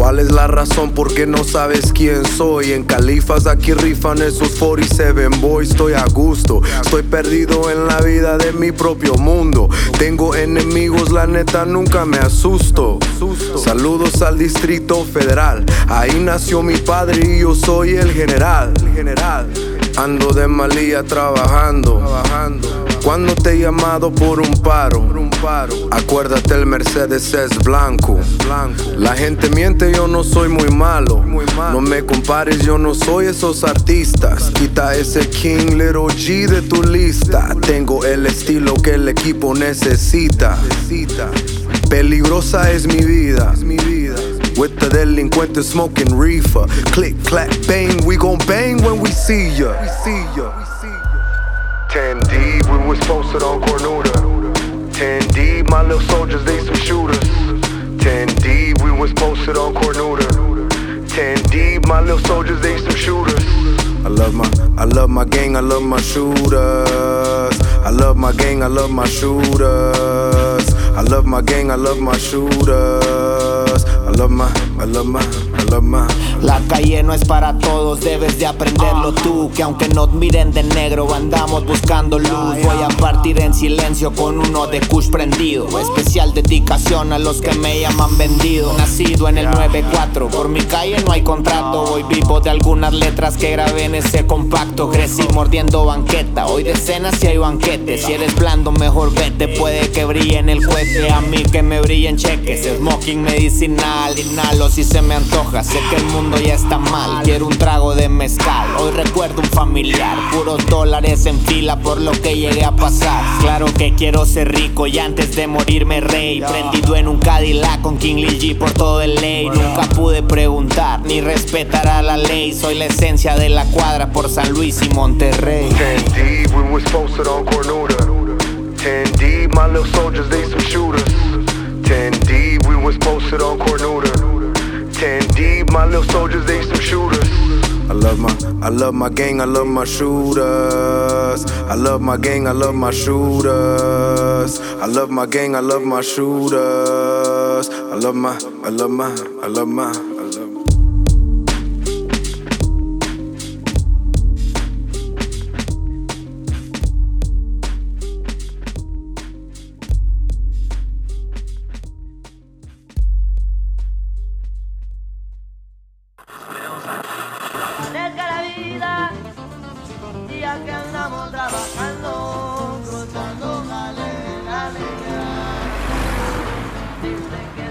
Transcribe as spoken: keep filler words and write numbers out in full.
¿Cuál es la razón por qué no sabes quién soy? En Califas aquí rifan esos cuarenta y siete boys. Estoy a gusto, estoy perdido en la vida de mi propio mundo. Tengo enemigos, la neta nunca me asusto. Saludos al Distrito Federal, ahí nació mi padre y yo soy el general. Ando de malía trabajando. Cuando te he llamado por un paro, acuérdate el Mercedes es blanco. La gente miente, yo no soy muy malo. No me compares, yo no soy esos artistas. Quita ese King Little G de tu lista. Tengo el estilo que el equipo necesita. Peligrosa es mi vida. With the delincuente smoking reefer. Click, clack, bang, we gon' bang when we see ya. ten deep, we was posted on Cornuda. ten deep, my little soldiers, they some shooters. ten deep, we was posted on Cornuda. ten deep, my little soldiers, they some shooters. I love my, I love my gang, I love my shooters. I love my gang, I love my shooters. I love my gang, I love my shooters. I love my, I love my, I love my. La calle no es para todos, debes de aprenderlo tú. Que aunque nos miren de negro, andamos buscando luz. Voy a partir en silencio con uno de Kush prendido. Especial dedicación a los que me llaman vendido. Nacido en el noventa y cuatro, por mi calle no hay contrato. Hoy vivo de algunas letras que grabé en ese compacto. Crecí mordiendo banqueta, hoy de cena si hay banquete. Si eres blando mejor vete, puede que brille en el cohete. A mí que me brillen cheques, smoking medicinal. Inhalo si se me antoja, sé que el mundo ya está mal. Quiero un trago de mezcal, hoy recuerdo un familiar. Puros dólares en fila por lo que llegué a pasar. Claro que quiero ser rico y antes de morirme rey. Prendido en un Cadillac con King Lil G por todo el ley. Nunca pude preguntar ni respetar a la ley. Soy la esencia de la cuadra por San Luis y Monterrey. ten deep, we was posted on Cornuda. ten deep, my little soldiers, they some shooters. ten deep, we was posted on Cornuda. ten deep, my little soldiers, they some shooters. I love my, I love my gang, I love my shooters. I love my gang, I love my shooters. I love my gang, I love my shooters. I love my, I love my, I love my, I love my. Día que andamos trabajando, cruzando galeras, dicen que